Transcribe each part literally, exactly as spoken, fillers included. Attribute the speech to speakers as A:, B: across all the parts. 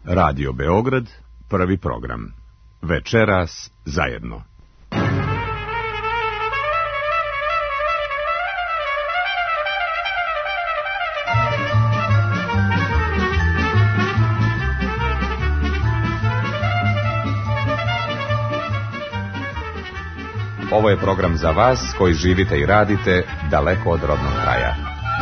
A: Radio Beograd, prvi program. Večeras zajedno. Ovo je program za vas koji živite i radite daleko od rodnog kraja.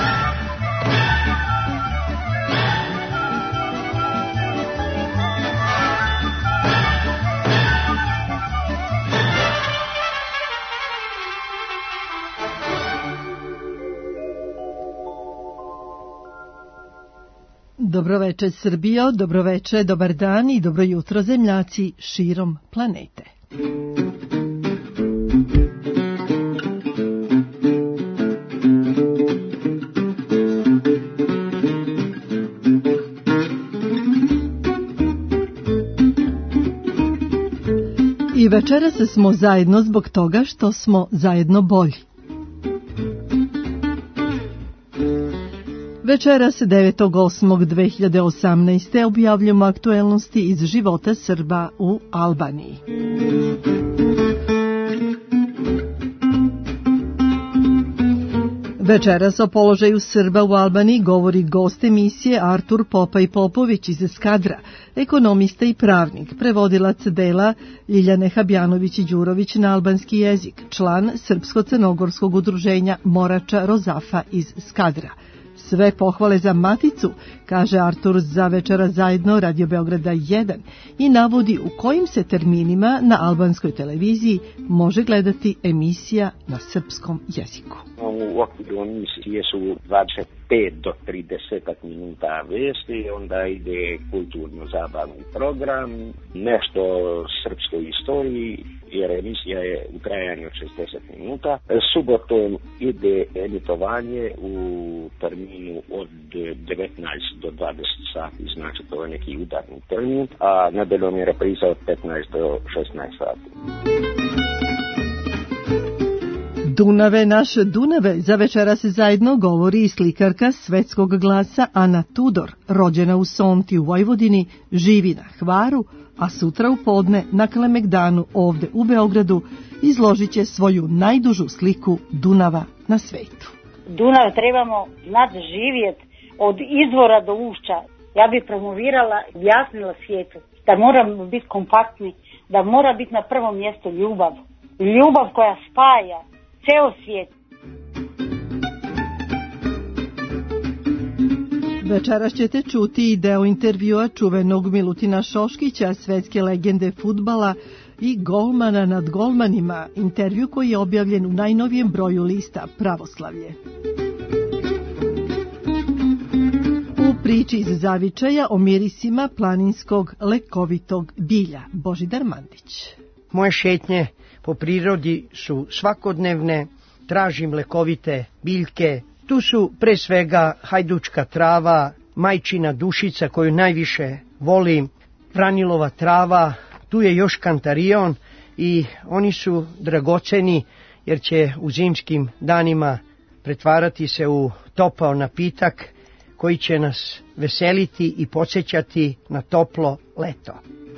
B: Dobroveče Srbijo, dobroveče, dobar dan i dobro jutro zemljaci širom planete. I večeras smo zajedno zbog toga što smo zajedno bolji. Večeras devetog osmog dve hiljade osamnaeste. objavljamo aktuelnosti iz života Srba u Albaniji. Večeras o položaju Srba u Albaniji govori gost emisije Artur Popaj Popović iz Skadra, ekonomista i pravnik, prevodilac dela Ljiljane Habjanović i Đurović na albanski jezik, član Srpsko-crnogorskog udruženja Morača Rozafa iz Skadra. Sve pohvale za Maticu, kaže Artur za Večera zajedno Radio Beograda jedan i navodi u kojim se terminima na albanskoj televiziji može gledati emisija na srpskom jeziku.
C: U okviru emisije su dvadeset pet do trideset minuta vesti, onda ide kulturno-zabavni program, nešto o srpskoj istoriji, jer emisija je u trajanju od šezdeset minuta. Subotom ide emitovanje u terminu od devetnaest do dvadeset sati, znači to je neki udarni termin, a nedeljom je repriza od petnaest do šesnaest sati.
B: Dunave, naše Dunave, za Večera se zajedno govori i slikarka svetskog glasa Ana Tudor, rođena u Sonti u Vojvodini, živi na Hvaru, a sutra u podne na Kalemegdanu ovde u Beogradu izložit će svoju najdužu sliku Dunava na svetu.
D: Dunav trebamo nadživjeti od izvora do ušća. Ja bi promovirala, objasnila svijetu da moramo biti kompaktni, da mora biti na prvom mjestu ljubav. Ljubav koja spaja ceo svijet.
B: Večeras ćete čuti i deo intervjua čuvenog Milutina Šoškića, svetske legende fudbala i golmana nad golmanima, intervju koji je objavljen u najnovijem broju lista Pravoslavlje. U priči iz zavičaja o mirisima planinskog lekovitog bilja, Božidar Mandić.
E: Moje šetnje po prirodi su svakodnevne, tražim lekovite biljke. Tu su pre svega hajdučka trava, majčina dušica koju najviše volim, vranilova trava, tu je još kantarion i oni su dragoceni jer će u zimskim danima pretvarati se u topao napitak koji će nas veseliti i podsjećati na toplo leto.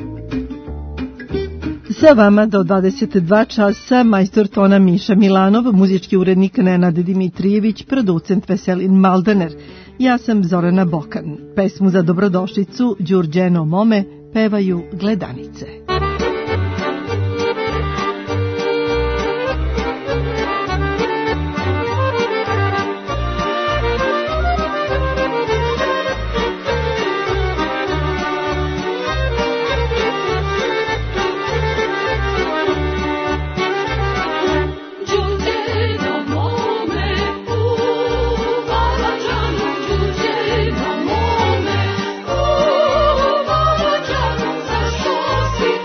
B: Sa vama do dvadeset dva časa majstor tona Miša Milanov, muzički urednik Nenad Dimitrijević, producent Veselin Maldaner. Ja sam Zorana Bokan. Pesmu za dobrodošlicu Đurđeno Mome pevaju Gledanice.
F: Zašto si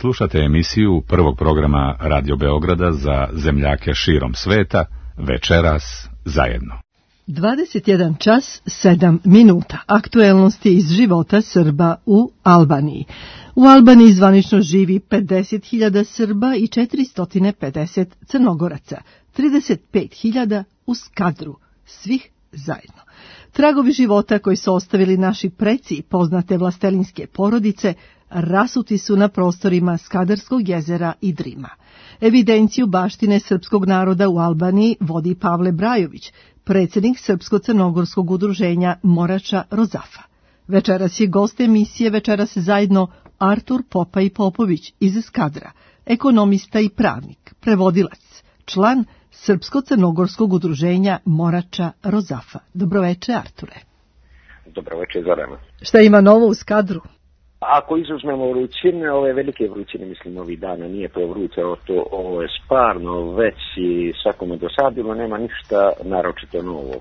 A: Slušate emisiju prvog programa Radio Beograda za zemljake širom sveta, Večeras zajedno.
B: dvadeset jedan čas sedam minuta. Aktuelnosti iz života Srba u Albaniji. U Albaniji zvanično živi pedeset hiljada Srba i četiristo pedeset Crnogoraca, trideset pet hiljada u Skadru, svih zajedno. Tragovi života koji su ostavili naši preci i poznate vlastelinske porodice rasuti su na prostorima Skadarskog jezera i Drima. Evidenciju baštine srpskog naroda u Albaniji vodi Pavle Brajović, predsjednik Srpsko-crnogorskog udruženja Morača Rozafa. Večeras je gost emisije Večeras zajedno Artur Popaj Popović iz Skadra, ekonomista i pravnik, prevodilac, član Srpsko-crnogorskog udruženja Morača Rozafa. Dobroveče, Arture.
C: Dobroveče, Zorana.
B: Šta ima novo u Skadru?
C: Ako izuzmemo vrućine, ove velike vrućine, mislim, ovih dana, nije to vruće, ovo, to, ovo je sparno, već i svakome dosadilo, nema ništa naročito novo.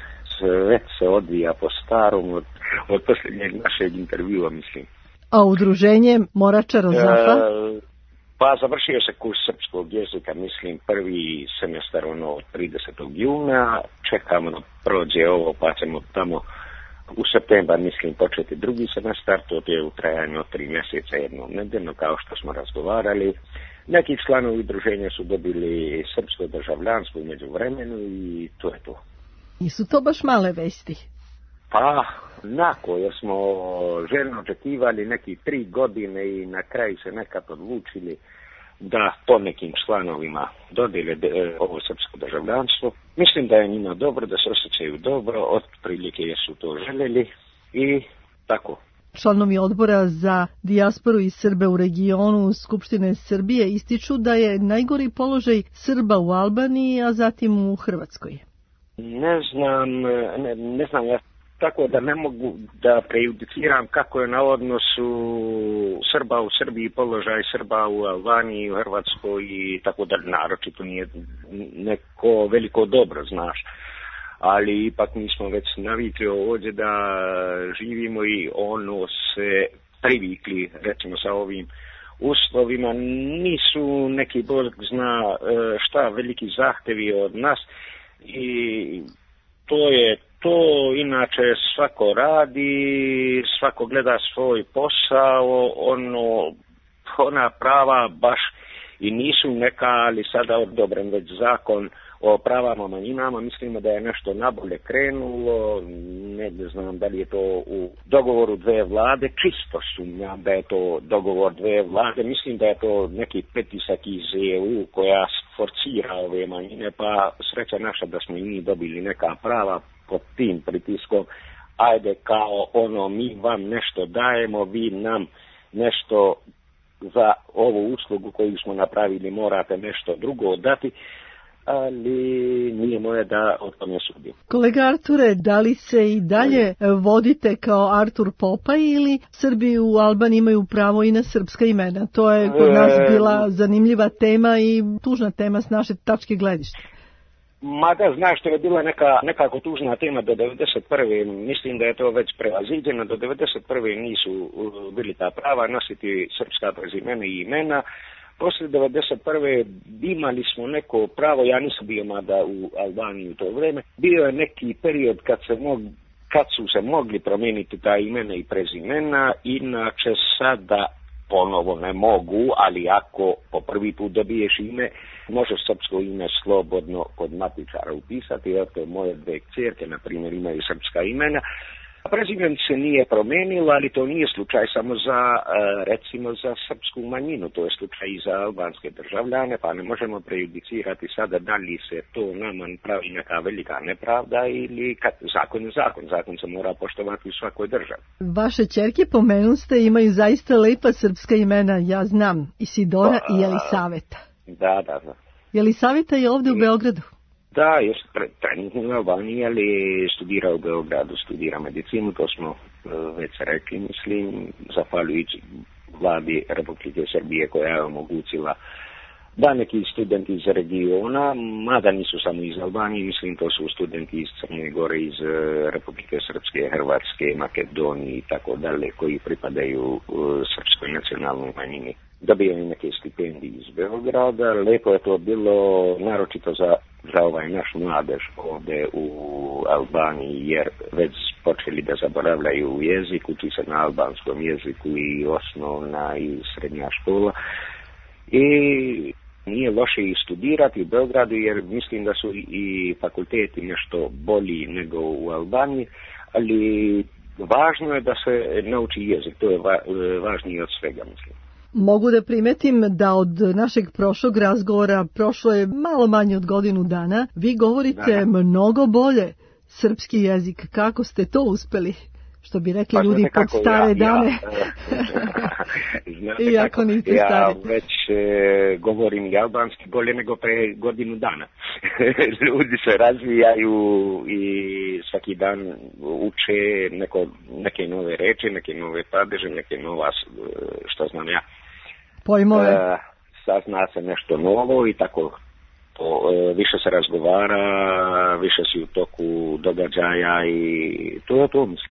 C: Sve se odvija po starom, od, od posljednjeg našeg intervjua, mislim.
B: A udruženje Morača Rozafa?
C: E, pa završio se kurs srpskog jezika, mislim, prvi semestar, ono, od tridesetog juna, čekamo da prođe ovo, pa ćemo tamo u septembar, mislim, početi drugi semestar, to je u trajanju od tri mjeseca jednom nedeljno, kao što smo razgovarali. Neki članovi udruženja su dobili srpsko državljanstvo među vremenu i to je to.
B: Nisu to baš male vesti?
C: Pa, nako, jer smo željno očekivali neki tri godine i na kraju se nekad odlučili da po nekim članovima dodijele ovo srpsko državljanstvo. Mislim da je njima dobro, da se osjećaju dobro, otprilike jesu to željeli i tako.
B: Članovi odbora za dijasporu i Srbe u regionu Skupštine Srbije ističu da je najgori položaj Srba u Albaniji, a zatim u Hrvatskoj.
C: Ne znam, ne, ne znam ja. Tako da ne mogu da prejudiciram kako je na odnosu Srba u Srbiji, položaj Srba u Albaniji, u Hrvatskoj i tako da naročito nije neko veliko dobro, znaš. Ali ipak mi smo već navikli ovdje da živimo i ono se privikli, recimo sa ovim uslovima. Nisu neki Bog zna šta veliki zahtevi od nas i to je to, inače svako radi, svako gleda svoj posao, ono, ona prava baš i nisu neka, ali sada odobren već zakon o pravama manjinama, mislimo da je nešto nabolje krenulo, ne znam da li je to u dogovoru dve vlade, čisto sumnjam da je to dogovor dve vlade, mislim da je to neki pritisak iz E U koja forcira ove manjine, pa sreća naša da smo i mi dobili neka prava pod tim pritiskom, ajde kao ono, mi vam nešto dajemo, vi nam nešto za ovu uslugu koju smo napravili morate nešto drugo dati, ali nije moje da o tome sudim.
B: Kolega Arture, da li se i dalje vodite kao Artur Popaj ili Srbi u Albaniji imaju pravo i na srpska imena? To je kod nas bila zanimljiva tema i tužna tema s naše tačke gledišta.
C: Mada, znaš, to je bila neka, nekako tužna tema do devedeset prve. Mislim da je to već prevaziđeno. Do devedeset prve nisu bili ta prava nositi srpska prezimena i imena. Poslije devedeset prve imali smo neko pravo, ja nisam bio mada u Albaniji u to vrijeme. Bio je neki period kad, se mog, kad su se mogli promijeniti ta imena i prezimena, inače sada ponovo ne mogu, ali ako po prvi put dobiješ ime, možeš srpsko ime slobodno kod matičara upisati, jer to moje dve kćerke, na primjer, imaju srpska imena. Prezime se nije promijenilo, ali to nije slučaj samo za, recimo, za srpsku manjinu, to je slučaj i za albanske državljane, pa ne možemo prejudicirati sada da li se to nama pravi neka velika nepravda ili kad, zakon je zakon, zakon se mora poštovati u svakoj državi.
B: Vaše ćerke, pomenu ste, imaju zaista lepa srpska imena, ja znam, Isidora pa, i Jelisaveta.
C: Da, da, da.
B: Jelisaveta je ovdje u Beogradu?
C: Da, još trenutno u Albaniji, ali studira u Beogradu, studira medicinu, to smo već rekli, mislim, zahvaljujući vladi Republike Srbije koja je omogućila da neki studenti iz regiona, mada nisu samo iz Albanije, mislim to su studenti iz Crne Gore, iz Republike Srpske, Hrvatske, Makedonije i tako dalje, koji pripadaju srpskoj nacionalnoj manjini. dobijaju neke stipendije iz Beograda. Lepo je to bilo, naročito za, za ovaj naš mladež ovdje u Albaniji, jer već počeli da zaboravljaju jezik, uči se na albanskom jeziku i osnovna i srednja škola. I nije loše i studirati u Beogradu, jer mislim da su i fakulteti nešto bolji nego u Albaniji, ali važno je da se nauči jezik, to je va, važnije od svega, mislim.
B: Mogu da primetim da od našeg prošlog razgovora prošlo je malo manje od godinu dana. Vi govorite da. mnogo bolje srpski jezik. Kako ste to uspeli? Što bi rekli pa, ljudi pod kako, stare ja, dane.
C: Ja, Iako
B: niste
C: ja
B: stari.
C: već e, govorim i albanski bolje nego pre godinu dana. Ljudi se razvijaju i svaki dan uče neko, neke nove reči, neke nove padeže, neke nova, što znam ja.
B: Pojmove.
C: E, sazna se nešto novo i tako. To, e, više se razgovara, više si u toku događaja i to je to, mislim.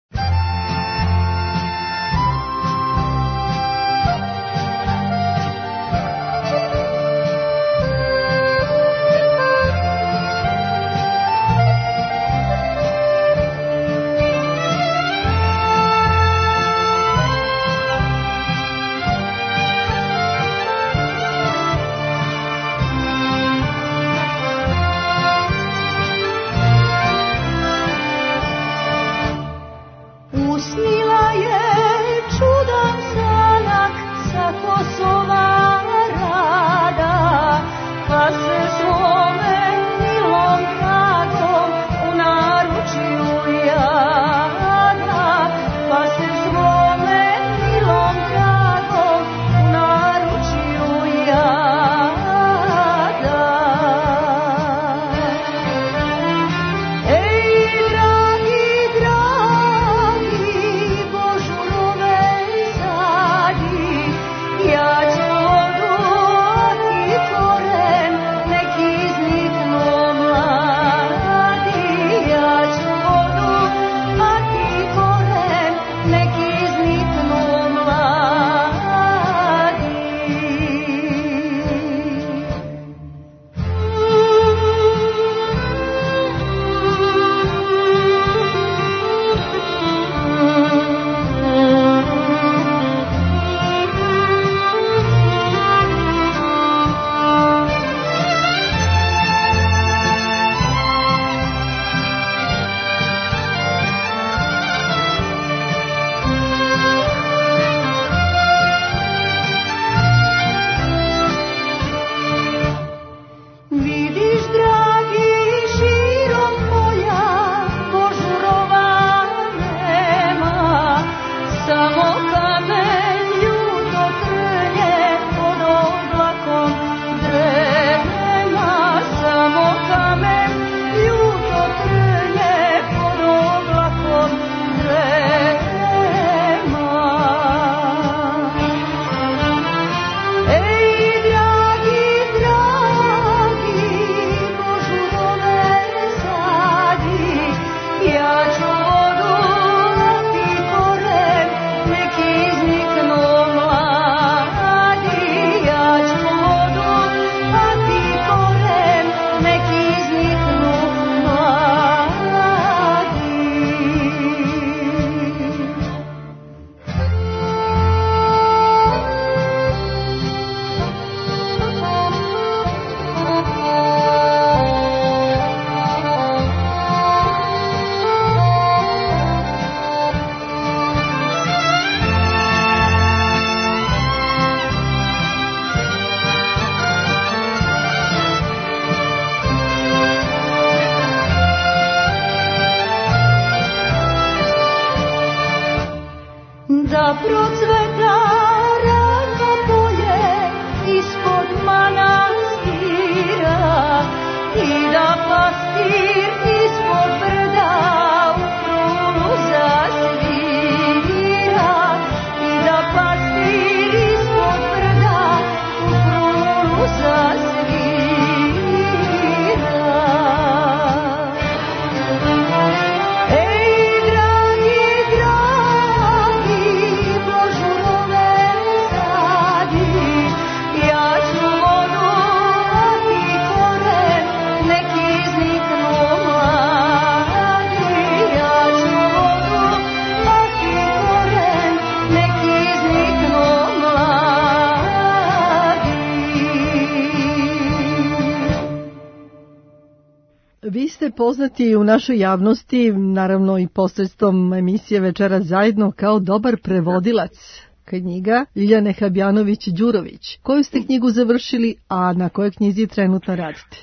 B: Vi ste poznati u našoj javnosti, naravno i posredstvom emisije Večeras zajedno, kao dobar prevodilac knjiga Ljiljane Habjanović-Đurović. Koju ste knjigu završili, a na kojoj knjizi trenutno radite?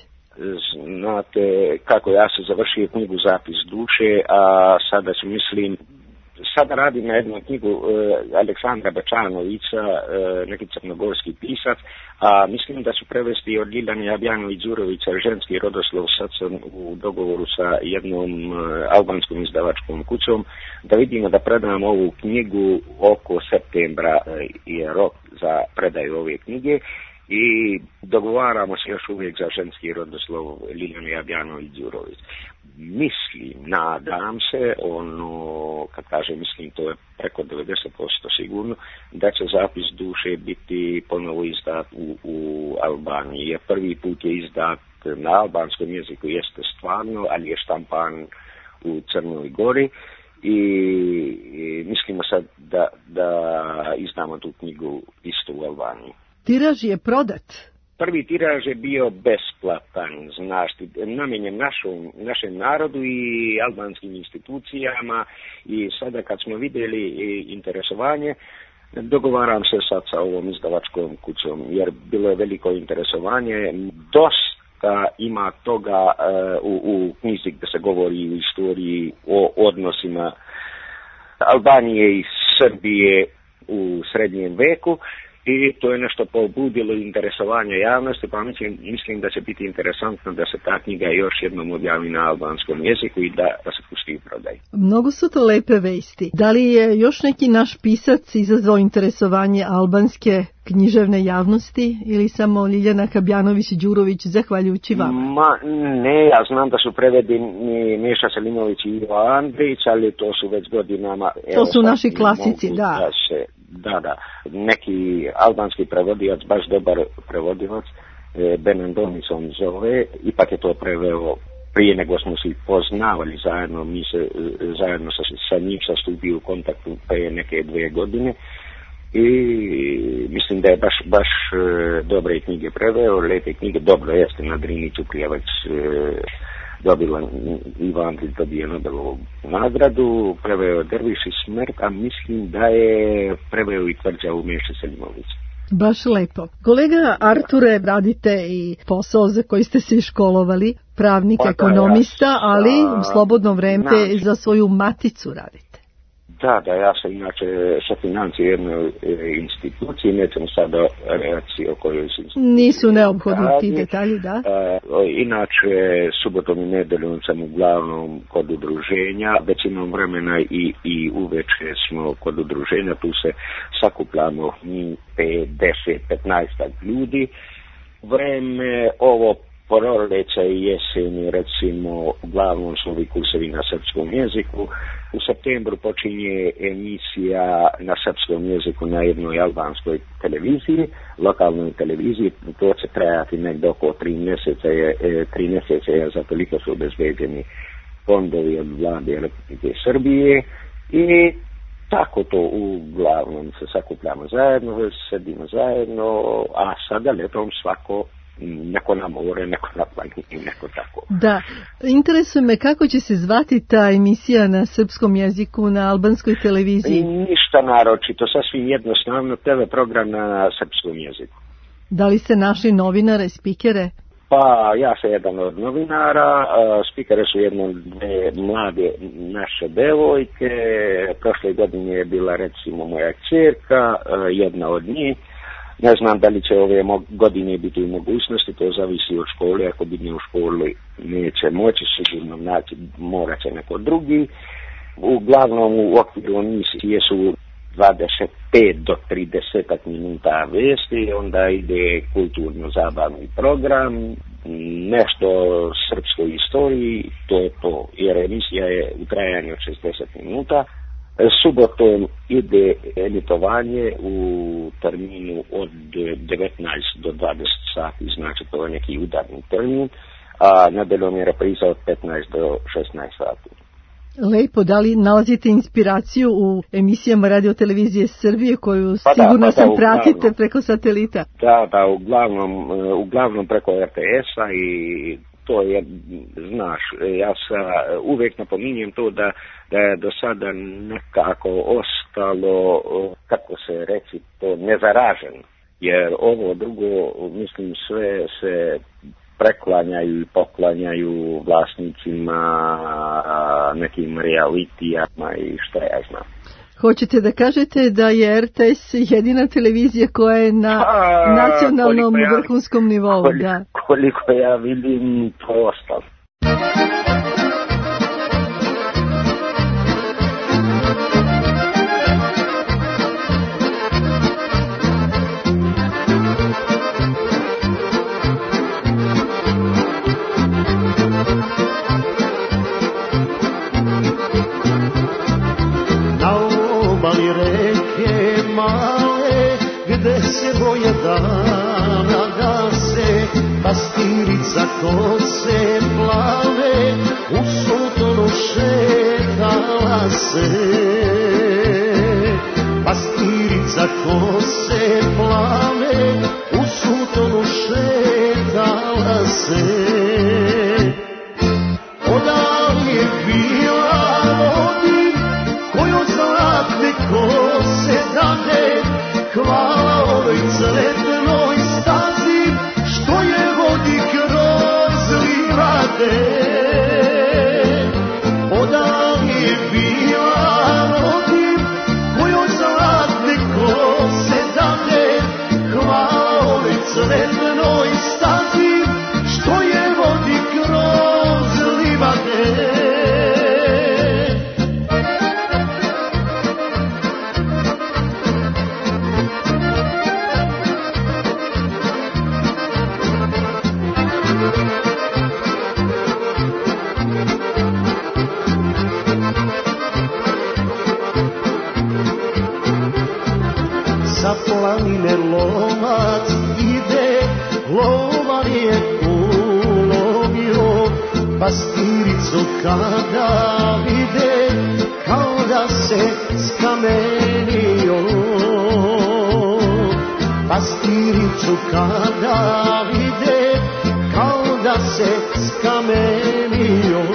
C: Znate kako ja sam završio knjigu Zapis duše, a sada ću mislim, sada radim na jednu knjigu e, Aleksandra Bečanovića, e, neki crnogorski pisac, a mislim da ću prevesti od Ljiljane Habjanović-Đurovića ženski rodoslov. Sad sam u dogovoru sa jednom e, albanskom izdavačkom kućom da vidimo da predam ovu knjigu oko septembra, e, je rok za predaju ove knjige. I dogovaramo se još uvijek za ženski rodoslov Ljiljane Habjanović-Đurović. Mislim, nadam se, ono, kad kažem mislim, to je preko devedeset posto sigurno, da će Zapis duše biti ponovo izdat u, u Albaniji. Jer prvi put je izdat na albanskom jeziku, jeste stvarno, ali je štampan u Crnoj Gori. I, i mislimo sad da, da izdamo tu knjigu isto u Albaniji.
B: Tiraž je prodat.
C: Prvi tiraž je bio besplatan, znači, namijenjen našom, našem narodu i albanskim institucijama, i sada kad smo vidjeli interesovanje, dogovaram se sad sa ovom izdavačkom kućom, jer bilo je veliko interesovanje, dosta ima toga uh, u, u knjizi gdje se govori u istoriji o odnosima Albanije i Srbije u srednjem veku. I to je nešto pobudilo interesovanje javnosti, pa mislim, mislim da će biti interesantno da se ta knjiga još jednom objavi na albanskom jeziku i da, da se pusti u prodaj.
B: Mnogo su to lepe vesti. Da li je još neki naš pisac izazvao interesovanje albanske književne javnosti ili samo Ljiljana Habjanović-Đurović zahvaljujući vama?
C: Ma ne, ja znam da su prevedeni Meša Selimović i Ivo Andrić, ali to su već godinama...
B: To evo, su naši klasici, da.
C: Da, se, da, da. Neki albanski prevodilac, baš dobar prevodilac, Benan Domicon zove, ipak je to preveo prije nego smo se poznavali zajedno, mi se zajedno sa, sa njim stupio u kontaktu prije neke dvije godine. I mislim da je baš, baš dobre knjige preveo, lepe knjige, dobro jeste na Driniću Prijevac dobila, Ivo Andrić dobije Nobelovu nagradu, preveo Derviš i smrt, a mislim da je preveo i Tvrđavu Meše Selimović.
B: Baš lepo. Kolega Arture, radite i posao za koji ste se školovali, pravnik, pa, ekonomista, ja, ali u slobodno vreme znači, za svoju maticu radite.
C: Da, da, ja sam inače sa financije jedne institucije, nećemo sada reći o kojoj se
B: nisu neophodni ti detalji, da.
C: E, inače, subotom i nedeljom sam uglavnom kod udruženja, većinom vremena i, i uveče smo kod udruženja, tu se sakupljamo pedeset do petnaest ljudi. Vreme ovo proleća i jeseni, recimo, uglavnom su ovi kursevi na srpskom jeziku. U septembru počinje emisija na srpskom jeziku na jednoj albanskoj televiziji, lokalnoj televiziji. To će trajati nekdo oko tri mjeseca, je, tri mjeseca je za toliko su obezbeđeni fondovi od vlade Republike Srbije i tako to uglavnom se sakupljamo zajedno, sedimo zajedno, a sada letom svako neko na more, neko na planini, neko tako.
B: Da, interesuje me kako će se zvati ta emisija na srpskom jeziku na albanskoj televiziji?
C: Ništa naročito, sasvim jednostavno, te ve program na srpskom jeziku.
B: Da li ste našli novinare, spikere?
C: Pa ja sam jedan od novinara, spikere su jedno dve mlade naše devojke, prošle godine je bila recimo moja kćerka, jedna od njih. Ne znam da li će ove godine biti u mogućnosti, to zavisi od škole, ako bi ne u školi neće moći, sigurno naći, morat će neko drugi. Uglavnom u okviru emisije su dvadeset pet do trideset minuta vesti, onda ide kulturno-zabavni program, nešto o srpskoj istoriji, to je to, jer emisija je u trajanju od šezdeset minuta. Subotom ide emitovanje u terminu od devetnaest do dvadeset sati, znači to je neki udarni termin, a nedeljom je repriza od petnaest do šesnaest sati.
B: Lepo, da li nalazite inspiraciju u emisijama Radio Televizije Srbije koju pa sigurno da, pa sam da, pratite uglavnom, preko satelita?
C: Da, da, uglavnom, uglavnom preko er te es-a i to je, znaš, ja sa uvijek napominjem to da, da je do sada nekako ostalo, kako se reći, to nezaraženo. Jer ovo drugo, mislim, sve se preklanjaju i poklanjaju vlasnicima nekim realitijama i što ja znam.
B: Hoćete da kažete da je R T S jedina televizija koja je na
C: A,
B: nacionalnom
C: ja,
B: vrhunskom nivou?
C: Koliko,
B: da.
C: koliko ja vidim, to ostalo.
F: Gde se boje dana gase, pastirica kose plave, u sutonu šetala se. Pastirica kose plave, u sutonu šetala se. Odavno je bila rodin, koju zlatne kose dade, hvala ovoj cvetnoj stazi, što je vodi kroz livade. Odavno je bila rodin, koju zlatne kose dade, hvala ovoj cvetnoj stazi, što je vodi kroz livade. Sa planine lovac ide, lovar je ulovio, pastiricu kada vide, kao da se skamenio. Pastiricu kada vide, kao da se skamenio.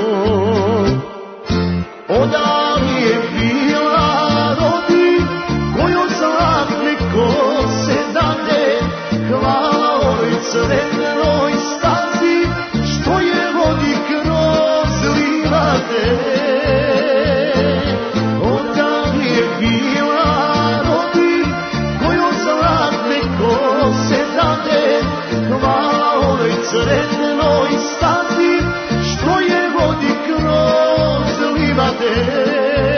F: Odavno je bila rodin, koju zlatne kose dade, hvala ovoj cvetnoj stazi, što je vodi kroz livade. Odavno je bila rodin, koju zlatne kose dade, hvala ovoj cvetnoj stazi, što je vodi kroz livade.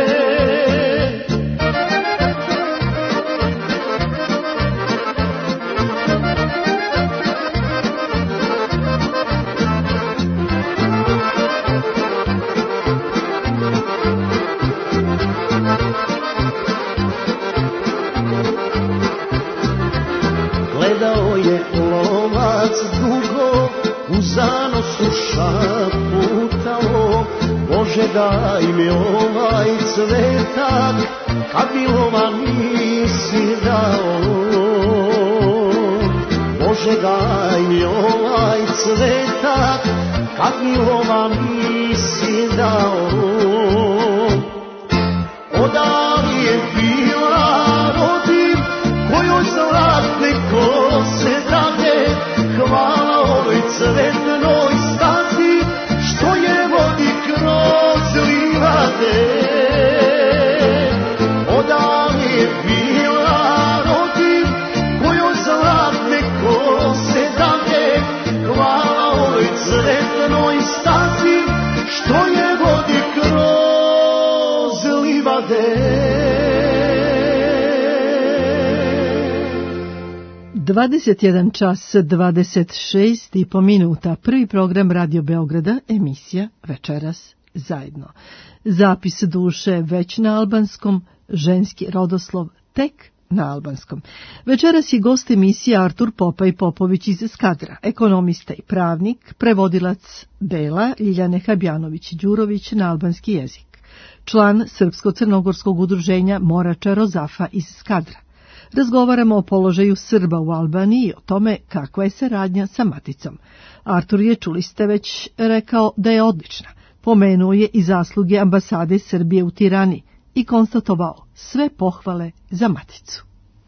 F: Gledao je lovac dugo, u zanosu šaputao, Bože daj mi ovaj cvetak, kad mi lova nisi dao. Bože daj mi ovaj cvetak, kad mi lova nisi dao. Odavno je bila rodin, koju zlatne kose dade, hvala ovoj cvetnoj stazi, što je vodi kroz livade. Odavno je bila rodin, koju zlatne kose dade, hvala ovoj cvetnoj stazi, što je vodi kroz livade.
B: dvadeset jedan čas dvadeset šest i po minuta. Prvi program Radio Beograda, emisija Večeras zajedno. Zapis duše već na albanskom, ženski rodoslov tek na albanskom. Večeras je gost emisije Artur Popaj Popović iz Skadra, ekonomista i pravnik, prevodilac dela Ljiljane Habjanović-Đurović na albanski jezik, član Srpsko-crnogorskog udruženja Morača Rozafa iz Skadra, razgovaramo o položaju Srba u Albaniji i o tome kakva je saradnja sa maticom. Artur je, čuli ste već, rekao da je odlična. Pomenuo je i zasluge ambasade Srbije u Tirani i konstatovao sve pohvale za maticu.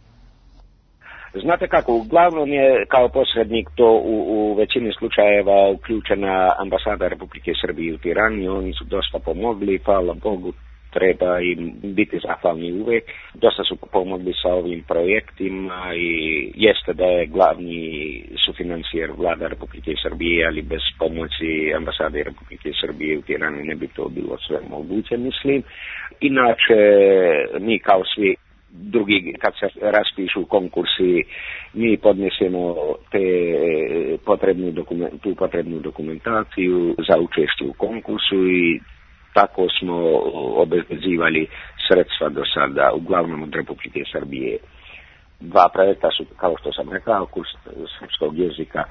C: Znate kako, uglavnom je kao posrednik to u, u većini slučajeva uključena ambasada Republike Srbije u Tirani. Oni su dosta pomogli, hvala Bogu, treba im biti zahvalni uvek. Dosta su pomogli sa ovim projektima i jeste da je glavni sufinancijer vlada Republike Srbije, ali bez pomoći ambasade Republike Srbije u Tirani ne bi to bilo sve moguće, mislim. Inače, mi kao svi drugi, kad se raspišu konkursi, mi podnesemo te potrebnu dokument, tu potrebnu dokumentaciju za učešće u konkursu i tako smo obezbeđivali sredstva do sada, uglavnom od Republike Srbije. Dva projekta su, kao što sam rekao, kurs srpskog jezika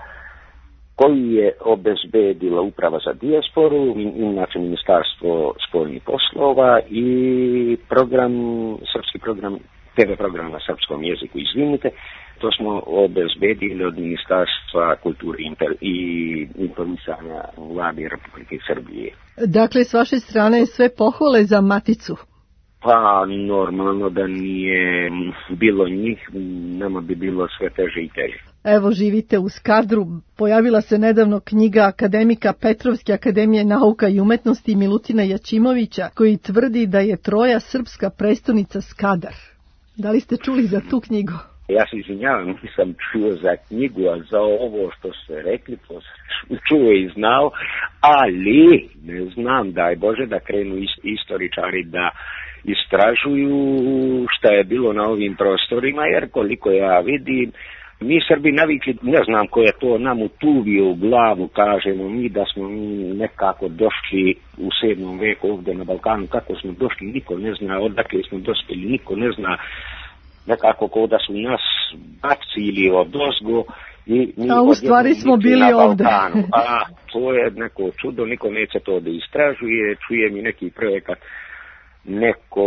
C: koji je obezbedila Uprava za dijasporu, inače Ministarstvo spoljnih poslova, i program, srpski program, te ve program na srpskom jeziku, izvinite, to smo obezbedili od Ministarstva kulture i informisanja vlade Republike Srbije.
B: Dakle, s vaše strane sve pohvale za maticu?
C: Pa, normalno da nije bilo njih, nama bi bilo sve teže i teže.
B: Evo, živite u Skadru, pojavila se nedavno knjiga akademika Petrovske akademije nauka i umetnosti Milutina Jačimovića, koji tvrdi da je Troja srpska prestonica Skadar. Da li ste čuli za tu knjigu?
C: Ja se izvinjavam, nisam čuo za knjigu, a za ovo što ste rekli, to sam čuo i znao, ali ne znam, daj Bože da krenu istoričari da istražuju šta je bilo na ovim prostorima, jer koliko ja vidim, mi Srbi navikli, ne znam ko je to nam utuvio u glavu, kažemo mi da smo mi nekako došli u sedmom veku ovdje na Balkanu, kako smo došli, niko ne zna, odakle smo dospjeli, niko ne zna, nekako kao da su nas bacili od ozgo. I mi
B: a u stvari smo bili ovdje.
C: A to je neko čudo, niko neće to da istražuje, čuje mi neki projekat, neko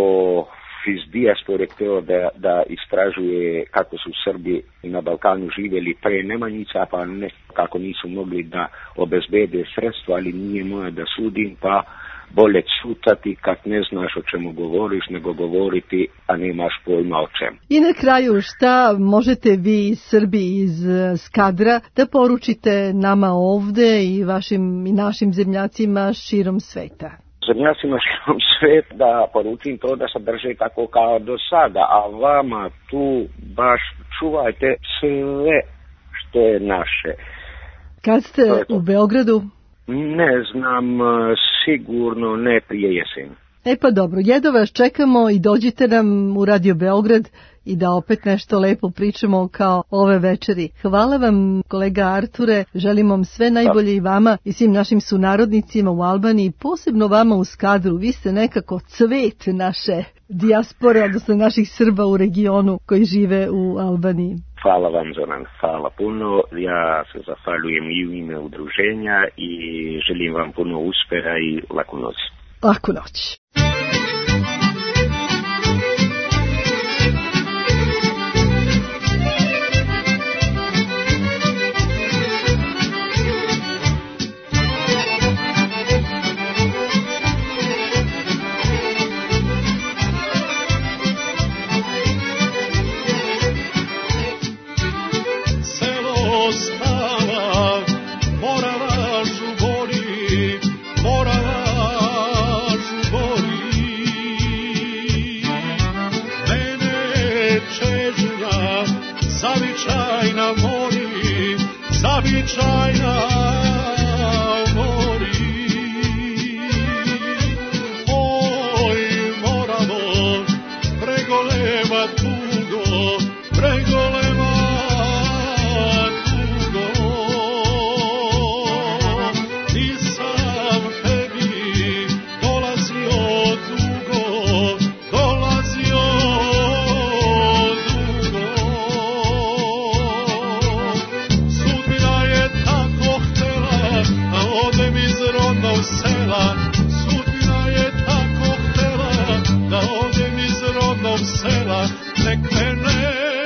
C: iz dijaspore htio da, da istražuje kako su Srbi na Balkanu živjeli pre Nemanjića, pa ne, kako nisu mogli da obezbede sredstva, ali nije moje da sudim, pa bolje čutati kad ne znaš o čemu govoriš, nego govoriti, a nemaš pojma o čemu.
B: I na kraju, šta možete vi Srbi iz Skadra da poručite nama ovde i vašim i našim zemljacima širom sveta?
C: Zemljacima širom sveta da poručim to da se drže tako kao do sada, a vama tu baš čuvajte sve što je naše.
B: Kad ste u Beogradu?
C: Ne znam, sigurno ne prije jeseni.
B: E pa dobro, jedva vas čekamo i dođite nam u Radio Beograd i da opet nešto lepo pričamo kao ove večeri. Hvala vam, kolega Arture, želim vam sve najbolje i vama i svim našim sunarodnicima u Albaniji, posebno vama u Skadru. Vi ste nekako cvet naše dijaspore, odnosno naših Srba u regionu koji žive u Albaniji.
C: Hvala vam, Zoran, hvala puno. Ja se zahvaljujem i u ime udruženja i želim vam puno uspeha i laku noć.
B: Laku noć.
G: Zavičajna mori, oj moramo pregolema tugo, pregolema tugo, nisam tebi dolazio dugo, dolazio sela, sudbina je tako htela da odem iz rodnog sela, nek mene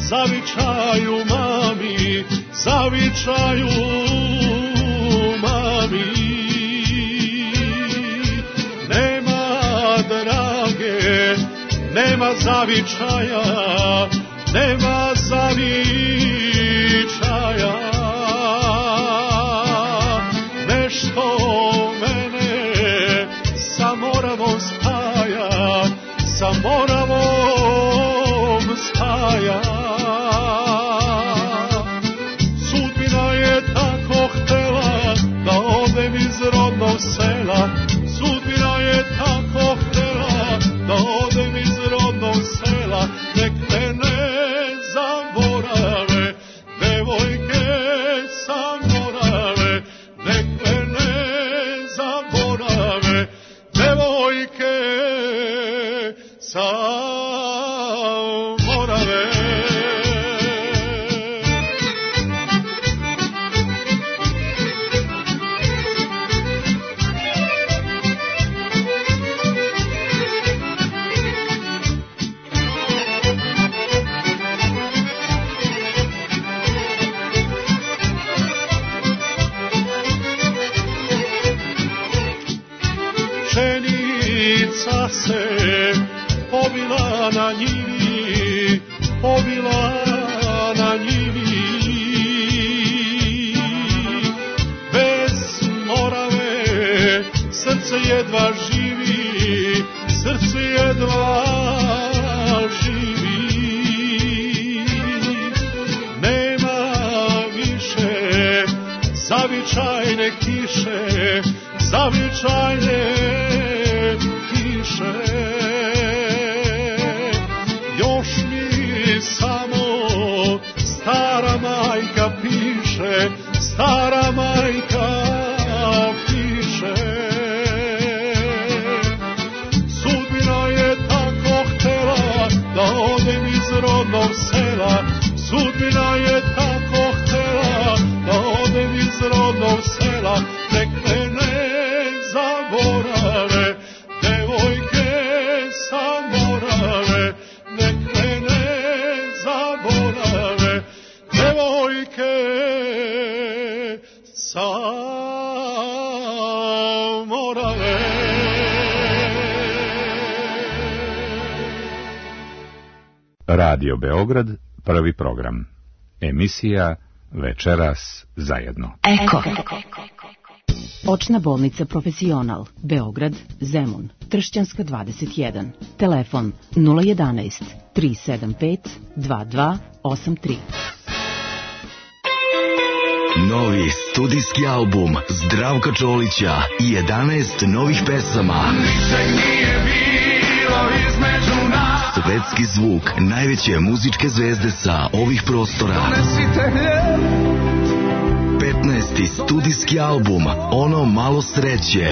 G: zavičaju mami, zavičaju mami. Nema drage, nema zavičaja, nema zavičaja. Nešto mene sa Moravom spaja, sa Moravom spaja. Sudbina je tako htela da odem iz rodnog sela. Sudbina je tako htela da odem iz rodnog sela. Nek me ne zaborave, devojke sa Morave. Nek me ne zaborave, devojke sa Morave. Pšenica se pobila na njivi, pobila na njivi. Bez Morave srce jedva živi, srce jedva živi. Nema više zavičajne kiše, zavičajne kiše. Još mi samo stara majka piše, stara majka piše. Sudbina je tako htela da odem iz rodnog sela. Sudbina je tako htela da odem iz rodnog sela. Nek me ne zaborave, devojke sa Morave. Nek me ne zaborave, devojke sa Morave.
A: Radio Beograd, prvi program. Emisija Večeras zajedno.
H: Eko. Očna bolnica Profesional, Beograd, Zemun, Tršćanska dvadeset jedan. Telefon nula jedanaest tri sedam pet dva dva osam tri.
I: Novi studijski album Zdravka Čolića i jedanaest novih pesama.
G: Ničeg nije bilo između nas.
I: Svetski zvuk najveće muzičke zvezde sa ovih prostora. petnaesti studijski album Ono malo sreće.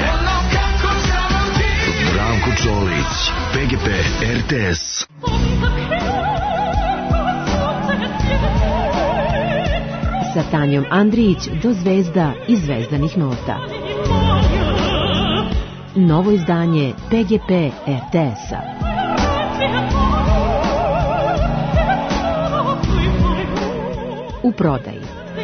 I: Zdravko Čolić, P G P R T S.
H: Sa Tanjom Andrijić do zvezda i zvezdanih nota. Novo izdanje P G P R T S-a. U prodaji.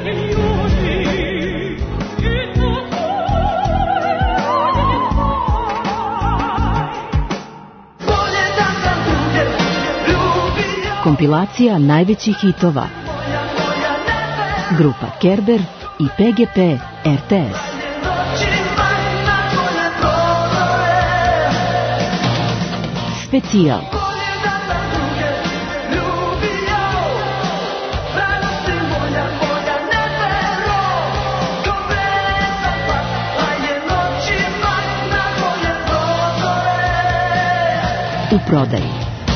H: Kompilacija najvećih hitova. Grupa Kerber i P G P R T S. Specijal. U prodaji.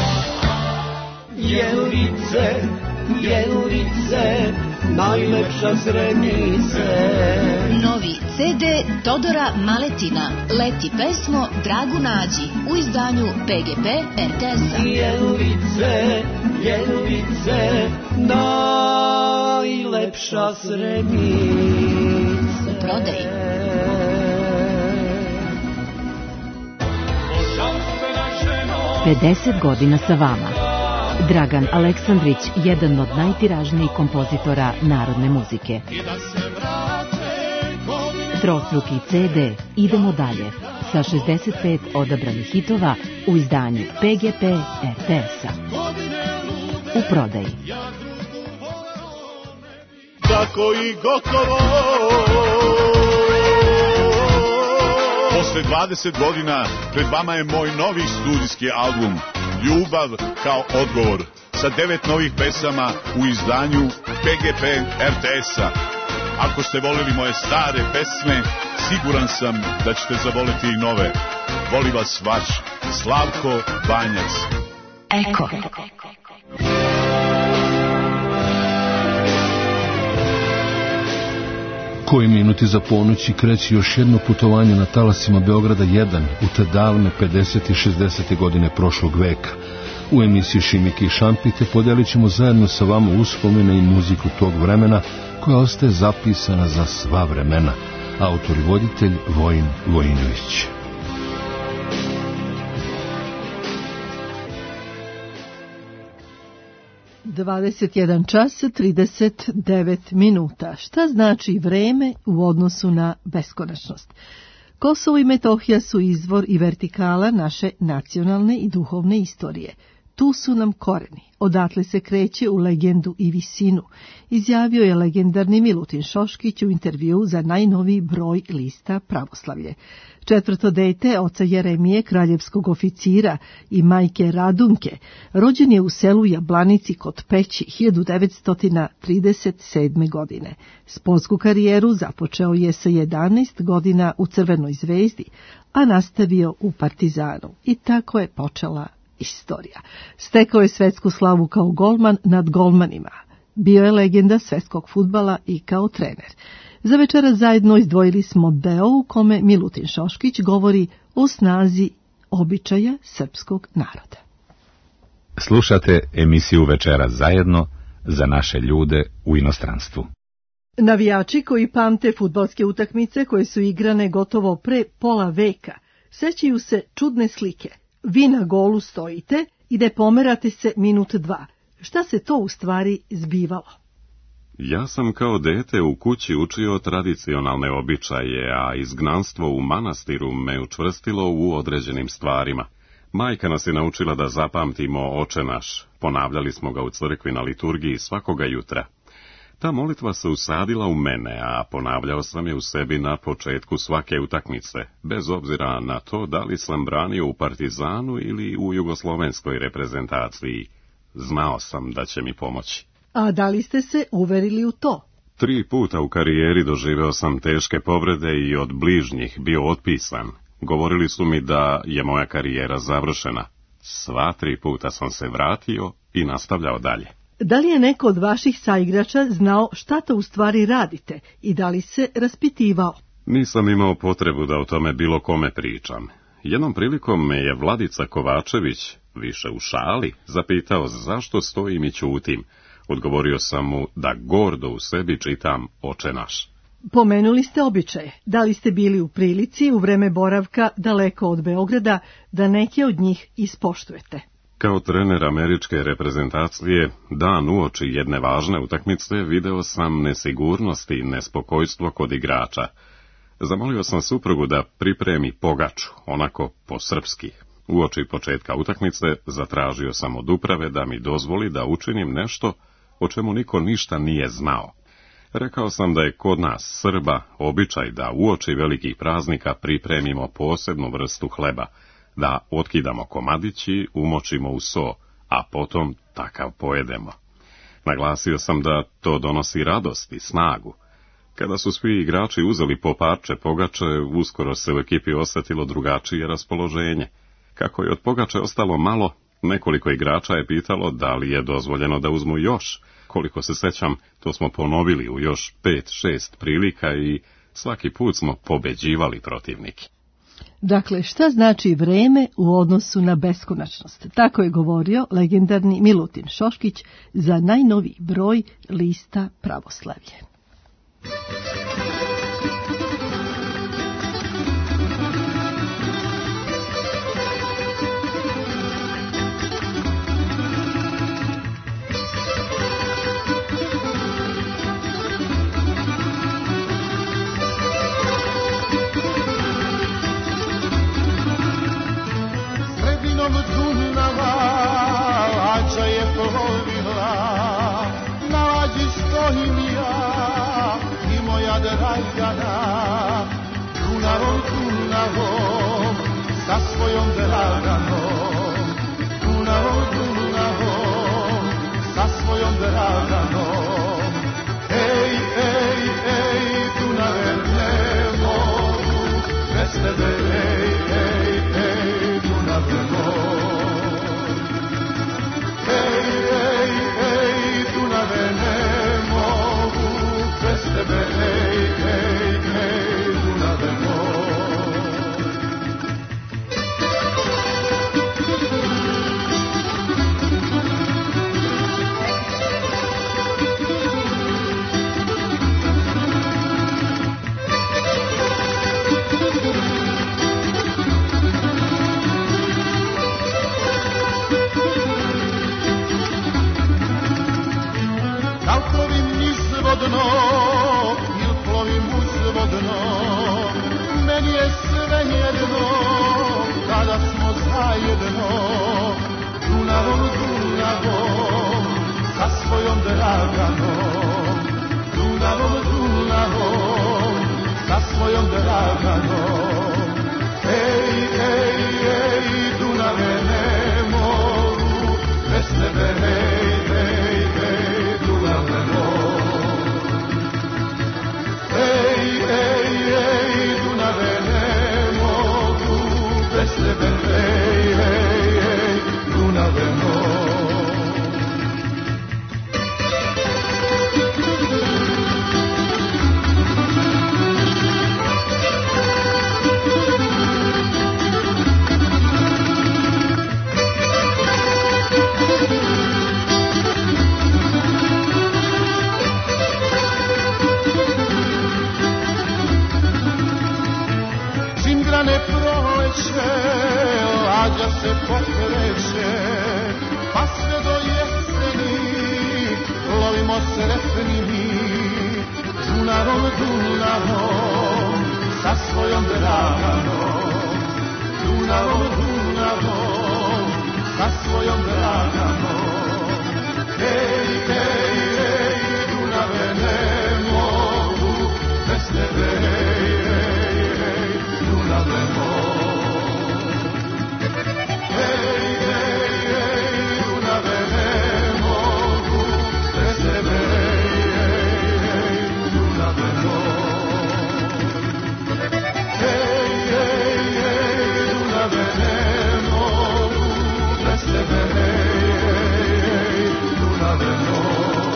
F: Jelice, jelice, najlepša Zrenice.
J: Novi C D Todora Maletina, Leti pesmo Dragu nađi, u izdanju P G P R T S-a.
F: Jelice, jelice, najlepša Zrenice.
J: U prodaji.
H: pedeset godina sa vama. Dragan Aleksandrić, jedan od najtiražnijih kompozitora narodne muzike. Trostruki ce de Idemo dalje sa šezdeset pet odabranih hitova u izdanju pe ge pe er te es-a. U prodaji.
G: Tako i gotovo. Posle dvadeset godina pred vama je moj novi studijski album Ljubav kao odgovor sa devet novih pesama u izdanju pe ge pe er te es-a. Ako ste volili moje stare pesme, siguran sam da ćete zavoliti i nove. Voli vas vaš Slavko Banjac.
H: Eko.
K: Koji minuti za ponoći kreće još jedno putovanje na talasima Beograda jedan u te davne pedesete i šezdesete godine prošlog veka. U emisiji Šimike i Šampite podelit ćemo zajedno sa vama uspomene i muziku tog vremena koja ostaje zapisana za sva vremena. Autor i voditelj Vojin Vojinović.
B: dvadeset jedan čas trideset devet minuta. Šta znači vreme u odnosu na beskonačnost? Kosovo i Metohija su izvor i vertikala naše nacionalne i duhovne istorije. Tu su nam koreni, odatle se kreće u legendu i visinu, izjavio je legendarni Milutin Šoškić u intervju za najnoviji broj lista Pravoslavlje. Četvrto dete oca Jeremije, kraljevskog oficira, i majke Radunke, rođen je u selu Jablanici kod Peći hiljadu devetsto trideset sedme. godine. Sportsku karijeru započeo je sa jedanaest godina u Crvenoj zvezdi, a nastavio u Partizanu. I tako je počela istorija. Stekao je svetsku slavu kao golman nad golmanima. Bio je legenda svetskog fudbala i kao trener. Za večera zajedno izdvojili smo deo u kome Milutin Šoškić govori o snazi običaja srpskog naroda.
A: Slušate emisiju Večera zajedno za naše ljude u inostranstvu.
B: Navijači koji pamte fudbalske utakmice koje su igrane gotovo pre pola veka, sećaju se čudne slike. Vi na golu stojite i ne pomerate se minut dva. Šta se to u stvari zbivalo?
L: Ja sam kao dete u kući učio tradicionalne običaje, a izgnanstvo u manastiru me učvrstilo u određenim stvarima. Majka nas je naučila da zapamtimo Oče naš. Ponavljali smo ga u crkvi na liturgiji svakoga jutra. Ta molitva se usadila u mene, a ponavljao sam je u sebi na početku svake utakmice, bez obzira na to da li sam branio u Partizanu ili u jugoslovenskoj reprezentaciji. Znao sam da će mi pomoći.
B: A da li ste se uverili u to?
L: Tri puta u karijeri doživeo sam teške povrede i od bližnjih bio otpisan. Govorili su mi da je moja karijera završena. Sva tri puta sam se vratio i nastavljao dalje.
B: Da li je neko od vaših saigrača znao šta to u stvari radite i da li se raspitivao?
L: Nisam imao potrebu da o tome bilo kome pričam. Jednom prilikom me je Vladica Kovačević, više u šali, zapitao zašto stojim i ćutim. Odgovorio sam mu da gordo u sebi čitam Oče naš.
B: Pomenuli ste običaje. Da li ste bili u prilici u vreme boravka daleko od Beograda da neke od njih ispoštujete?
L: Kao trener američke reprezentacije, dan uoči jedne važne utakmice video sam nesigurnost i nespokojstvo kod igrača. Zamolio sam suprugu da pripremi pogaču, onako po srpski. Uoči početka utakmice zatražio sam od uprave da mi dozvoli da učinim nešto o čemu niko ništa nije znao. Rekao sam da je kod nas Srba običaj da uoči velikih praznika pripremimo posebnu vrstu hleba, da otkidamo komadić i umočimo u so, a potom takav pojedemo. Naglasio sam da to donosi radost i snagu. Kada su svi igrači uzeli po parče pogače, uskoro se u ekipi osjetilo drugačije raspoloženje. Kako je od pogače ostalo malo, nekoliko igrača je pitalo da li je dozvoljeno da uzmu još. Koliko se sećam, to smo ponovili u još pet, šest prilika i svaki put smo pobeđivali protivnike.
B: Dakle, šta znači vreme u odnosu na beskonačnost? Tako je govorio legendarni Milutin Šoškić za najnoviji broj lista Pravoslavlje.
F: voljela, na lađi stojim ja i moja Dragana, Dunavom, Dunavom, sa svojom Draganom, Dunavom, Dunavom, sa svojom Draganom. Ej, ej, ej, Dunave, ne mogu bez tebe, ej, ej, ej, Dunave moj. Ej, ej, ej, Dunave, ne mogu bez tebe, ej, ej, ej, Dunave moj. Da li plovim nizvodno, ili plovim uzvodno, meni je sve jedno, kada smo zajedno, Dunavom, Dunavom, sa svojom Draganom, Dunavom, Dunavom, sa svojom Draganom. Ej, ej, ej, Dunave, ne mogu bez tebe, ej, ej, ej, Dunave moj. Ej, ej, ej, Dunave, ne mogu bez tebe, ej, ej, ej, Dunave moj. Zimgrane proleće, lađa se pokreće, pa sve do jeseni lovimo sretni mi. Dunavom, Dunavom, sa svojom Draganom, Dunavom, Dunavom, sa svojom Draganom. Ej, ej, ej, Dunave, ne mogu bez tebe, ej, ej, ej, Dunave moj. Ej, ej, ej, Dunave, ne mogu bez tebe, ej, ej, ej, Dunave moj. Ej, ej, ej, Dunave, ne mogu bez tebe, ej, ej, ej, Dunave moj.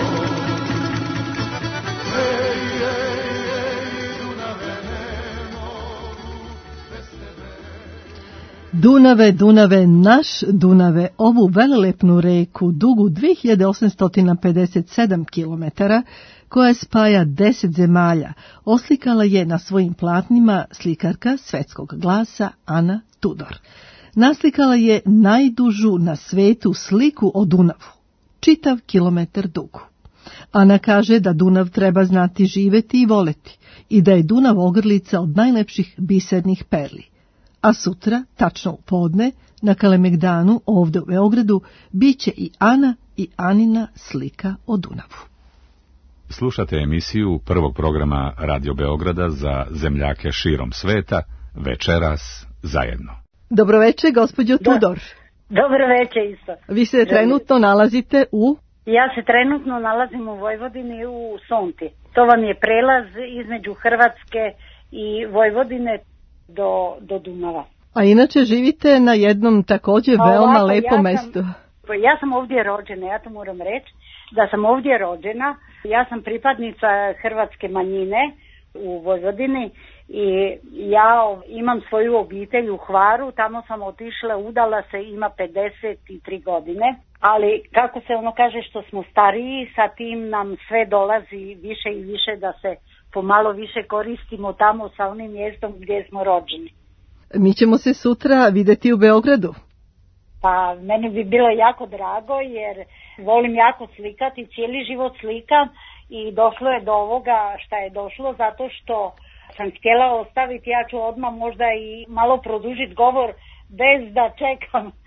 F: Ej, ej, ej, Dunave, ne mogu bez tebe.
B: Dunave, Dunave, naš Dunave, ovu velelepnu reku dugu dve hiljade osamsto pedeset sedam kilometara, koja spaja deset zemalja, oslikala je na svojim platnima slikarka svetskog glasa Ana Tudor. Naslikala je najdužu na svetu sliku o Dunavu, čitav kilometar dugu. Ana kaže da Dunav treba znati živeti i voleti i da je Dunav ogrlica od najlepših bisernih perli. A sutra, tačno u podne, na Kalemegdanu ovde u Beogradu, bit će i Ana i Anina slika o Dunavu.
A: Slušate emisiju prvog programa Radio Beograda za zemljake širom sveta, večeras zajedno.
B: Dobroveče, gospođo Tudor.
D: Dobro veče isto.
B: Vi se trenutno nalazite u...
D: Ja se trenutno nalazim u Vojvodini u Sonti. To vam je prelaz između Hrvatske i Vojvodine do, do Dunava.
B: A inače živite na jednom također
D: A
B: veoma
D: ovako,
B: lepom
D: ja
B: mestu.
D: Sam, ja sam ovdje rođena, ja to moram reći, da sam ovdje rođena. Ja sam pripadnica hrvatske manjine u Vojvodini i ja imam svoju obitelj u Hvaru, tamo sam otišla, udala se, ima pedeset tri godine, ali kako se ono kaže, što smo stariji, sa tim nam sve dolazi više i više da se pomalo više koristimo tamo sa onim mjestom gdje smo rođeni.
B: Mi ćemo se sutra vidjeti u Beogradu.
D: Pa meni bi bilo jako drago jer volim jako slikati, cijeli život slikam i došlo je do ovoga šta je došlo zato što sam htjela ostaviti, ja ću odmah možda i malo produžiti govor bez da čekam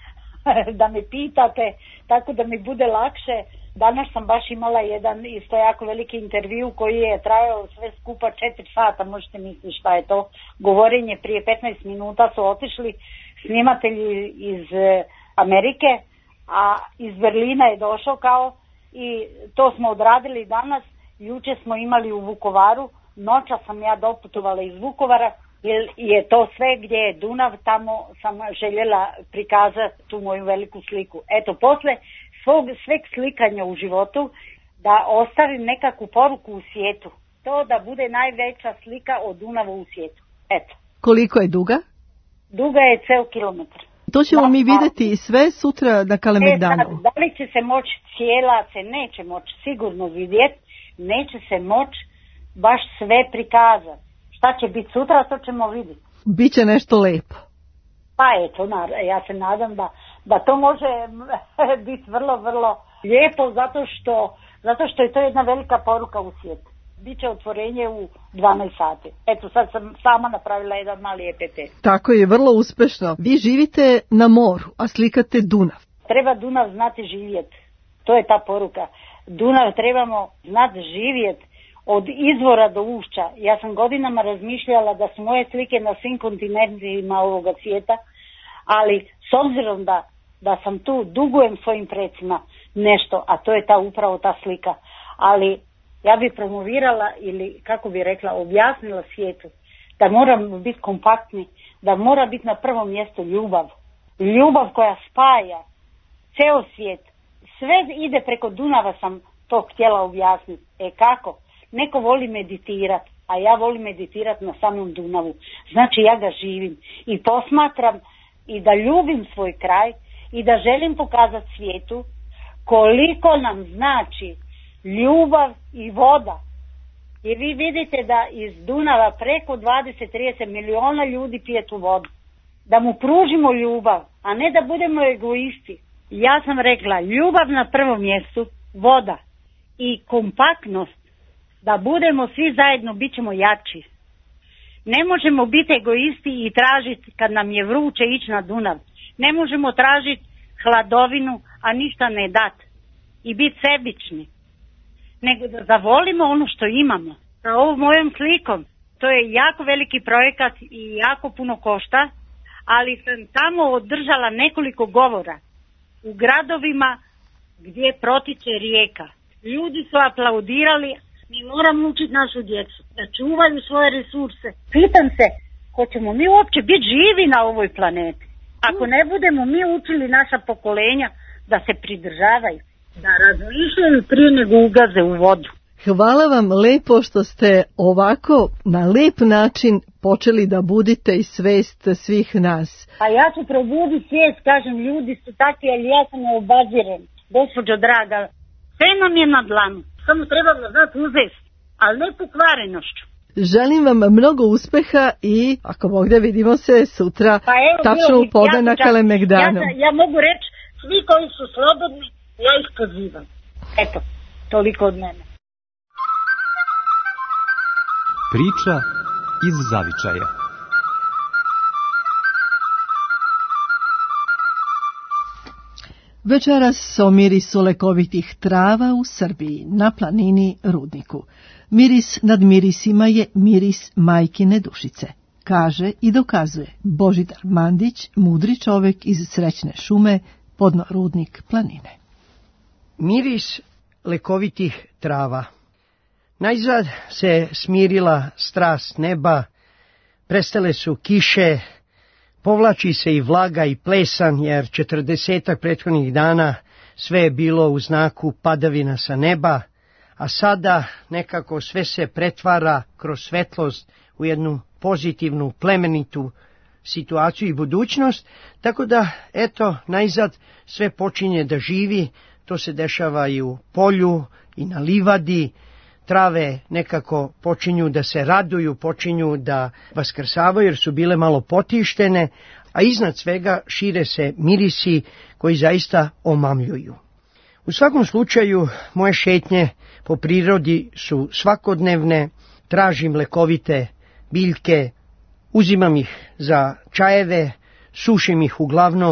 D: da me pitate, tako da mi bude lakše. Danas sam baš imala jedan isto jako veliki intervju koji je trajao sve skupa četiri sata, možete misliti šta je to. Govorenje prije petnaest minuta su otišli snimatelji iz Amerike, a iz Berlina je došao kao i to smo odradili danas. Juče smo imali u Vukovaru, noća sam ja doputovala iz Vukovara, jer je to sve gdje je Dunav, tamo sam željela prikazati tu moju veliku sliku. Eto, posle svog sveg slikanja u životu, da ostavim nekakvu poruku u svijetu. To da bude najveća slika o Dunavu u svijetu. Eto.
B: Koliko je duga?
D: Duga je ceo kilometar.
B: To ćemo no, mi vidjeti sve sutra na Kalemegdanu.
D: E, da li će se moći cijela, se neće moći sigurno vidjeti, neće se moći baš sve prikazati. Šta će biti sutra, to ćemo vidjeti.
B: Biće nešto lepo.
D: Pa eto, ja se nadam da, da to može biti vrlo, vrlo lijepo, zato što, zato što je to jedna velika poruka u svijetu. Biće otvorenje u dvanaest sati. Eto, sad sam sama napravila jedan mali E P T.
B: Tako je, vrlo uspešno. Vi živite na moru, a slikate Dunav.
D: Treba Dunav znati živjeti. To je ta poruka. Dunav trebamo znati živjeti od izvora do ušća. Ja sam godinama razmišljala da su moje slike na svim kontinentima ovoga svijeta, ali s obzirom da, da sam tu, dugujem svojim precima nešto, a to je ta upravo ta slika. Ali ja bi promovirala ili, kako bi rekla, objasnila svijetu da moramo biti kompaktni, da mora biti na prvom mjestu ljubav. Ljubav koja spaja ceo svijet. Sve ide preko Dunava, sam to htjela objasniti. E kako? Neko voli meditirati, a ja volim meditirati na samom Dunavu. Znači ja ga živim i posmatram i da ljubim svoj kraj i da želim pokazati svijetu koliko nam znači ljubav i voda. I vi vidite da iz Dunava preko dvadeset do trideset miliona ljudi pije tu vodu. Da mu pružimo ljubav, a ne da budemo egoisti. Ja sam rekla, ljubav na prvom mjestu, voda i kompaktnost, da budemo svi zajedno, bit ćemo jači. Ne možemo biti egoisti i tražiti kad nam je vruće ići na Dunav. Ne možemo tražiti hladovinu, a ništa ne dat. I biti sebični. Nego da zavolimo ono što imamo. Sa ovom mojom slikom, to je jako veliki projekat i jako puno košta, ali sam tamo održala nekoliko govora u gradovima gdje protiče rijeka. Ljudi su aplaudirali, mi moramo učiti našu djecu da čuvaju svoje resurse. Pitam se, hoćemo mi uopće biti živi na ovoj planeti? Ako ne budemo mi učili naša pokolenja da se pridržavaju, da razmišljaju prije nego ugaze u vodu.
B: Hvala vam lepo što ste ovako na lep način počeli da budite i svest svih nas.
D: Pa ja ću probuditi svijest, kažem, ljudi su takvi, ali ja sam obaziren. Gospođo draga, sve nam je na dlanu, samo trebamo znati uzeti, ali ne pokvarenošću.
B: Želim vam mnogo uspeha i ako Bog da vidimo se sutra, pa evo, tačno u podne na Kalemegdanu.
D: Ja, ja mogu reći, svi koji su slobodni, ja ih pozivam. Eto, toliko od mene.
M: Priča iz zavičaja.
B: Večeras o mirisu lekovitih trava u Srbiji, na planini Rudniku. Miris nad mirisima je miris majkine dušice, kaže i dokazuje Božidar Mandić, mudri čovek iz Srećne šume, podno Rudnik planine.
E: Miris lekovitih trava. Najzad se smirila strast neba, prestale su kiše, povlači se i vlaga i plesan, jer četrdesetak prethodnih dana sve je bilo u znaku padavina sa neba, a sada nekako sve se pretvara kroz svetlost u jednu pozitivnu, plemenitu situaciju i budućnost, tako da, eto, najzad sve počinje da živi, to se dešava i u polju i na livadi, trave nekako počinju da se raduju, počinju da vaskrsavaju jer su bile malo potištene, a iznad svega šire se mirisi koji zaista omamljuju. U svakom slučaju, moje šetnje po prirodi su svakodnevne, tražim lekovite biljke, uzimam ih za čajeve, sušim ih uglavnom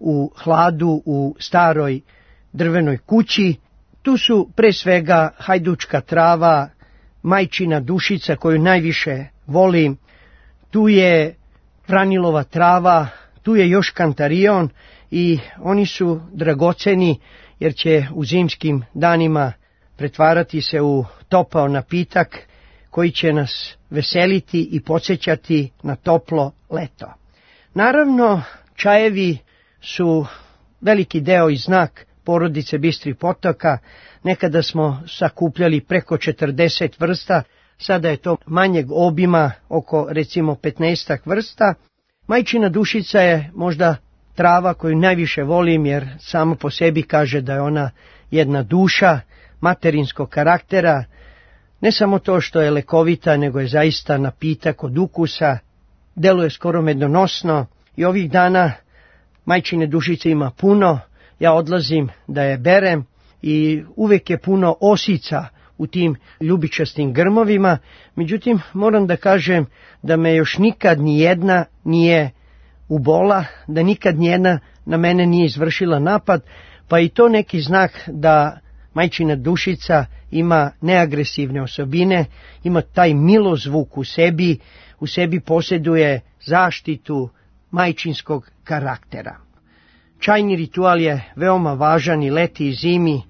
E: u hladu u staroj drvenoj kući. Tu su pre svega hajdučka trava, majčina dušica koju najviše volim, tu je vranilova trava, tu je još kantarion i oni su dragoceni jer će u zimskim danima pretvarati se u topao napitak koji će nas veseliti i podsjećati na toplo leto. Naravno, čajevi su veliki deo i znak porodice Bistrih potoka. Nekada smo sakupljali preko četrdeset vrsta, sada je to manjeg obima, oko recimo petnaestak vrsta. Majčina dušica je možda trava koju najviše volim jer samo po sebi kaže da je ona jedna duša materinskog karaktera. Ne samo to što je lekovita, nego je zaista napitak od ukusa, deluje skoro medonosno i ovih dana majčine dušice ima puno. Ja odlazim da je berem i uvek je puno osica u tim ljubičastim grmovima, međutim moram da kažem da me još nikad ni jedna nije ubola, da nikad nijedna na mene nije izvršila napad, pa i to neki znak da majčina dušica ima neagresivne osobine, ima taj milozvuk u sebi, u sebi posjeduje zaštitu majčinskog karaktera. Čajni ritual je veoma važan i leti i zimi,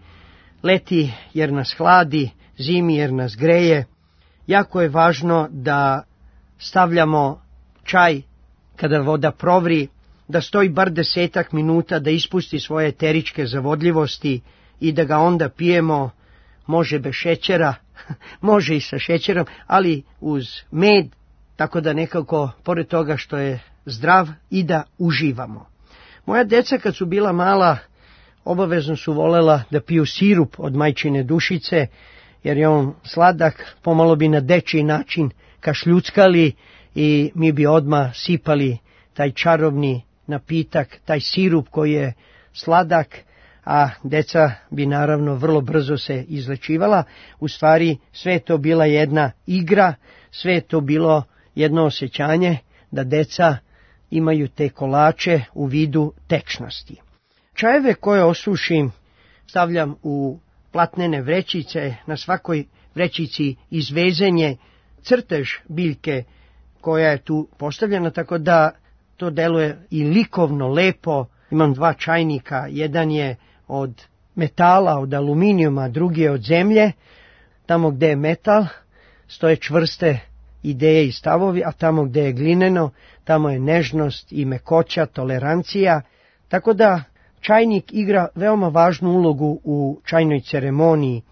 E: leti jer nas hladi, zimi jer nas greje. Jako je važno da stavljamo čaj kada voda provri, da stoji bar desetak minuta da ispusti svoje eteričke zavodljivosti i da ga onda pijemo, može bez šećera, može i sa šećerom, ali uz med, tako da nekako, pored toga što je zdrav, i da uživamo. Moja deca kad su bila mala, obavezno su volela da piju sirup od majčine dušice, jer je on sladak, pomalo bi na dečiji način kašljuckali i mi bi odmah sipali taj čarobni napitak, taj sirup koji je sladak, a deca bi naravno vrlo brzo se izlečivala. U stvari sve je to bila jedna igra, sve je to bilo jedno osjećanje da deca imaju te kolače u vidu tečnosti. Čajeve koje osušim stavljam u platnene vrećice, na svakoj vrećici izvezenje crtež biljke koja je tu postavljena, tako da to deluje i likovno lepo. Imam dva čajnika, jedan je od metala, od aluminijuma, drugi je od zemlje. Tamo gde je metal stoje čvrste ideje i stavovi, a tamo gde je glineno, tamo je nežnost i mekoća, tolerancija, tako da čajnik igra veoma važnu ulogu u čajnoj ceremoniji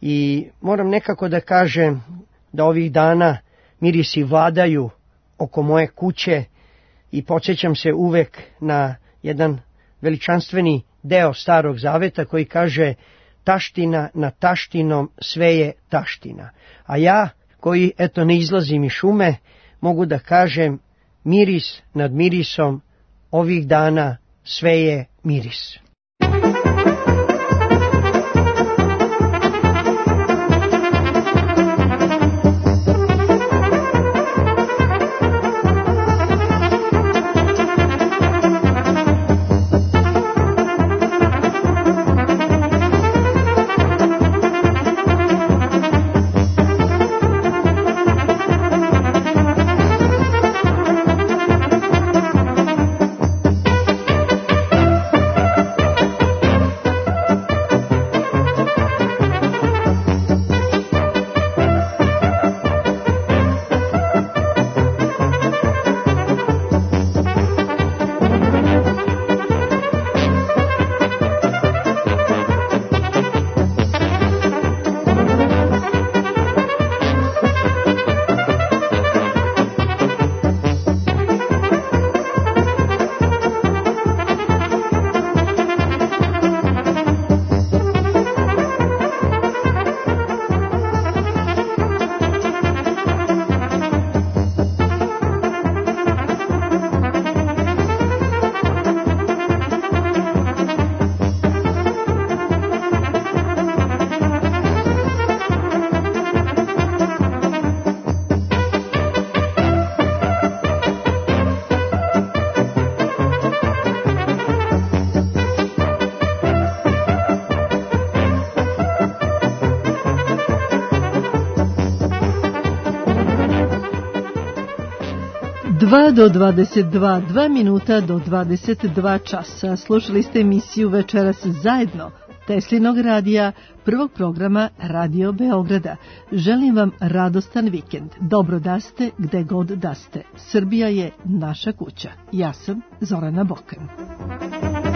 E: i moram nekako da kažem da ovih dana mirisi vladaju oko moje kuće i podsjećam se uvek na jedan veličanstveni deo Starog Zaveta koji kaže taština na taštinom sve je taština. A ja, koji eto ne izlazim iz šume, mogu da kažem miris nad mirisom ovih dana sve je miris.
B: dva do dvadeset dva, dva minuta do dvadeset dva časa. Slušali ste emisiju Večeras zajedno Teslinog radija, prvog programa Radio Beograda. Želim vam radostan vikend. Dobro da ste, gde god da ste. Srbija je naša kuća. Ja sam Zorana Bokan.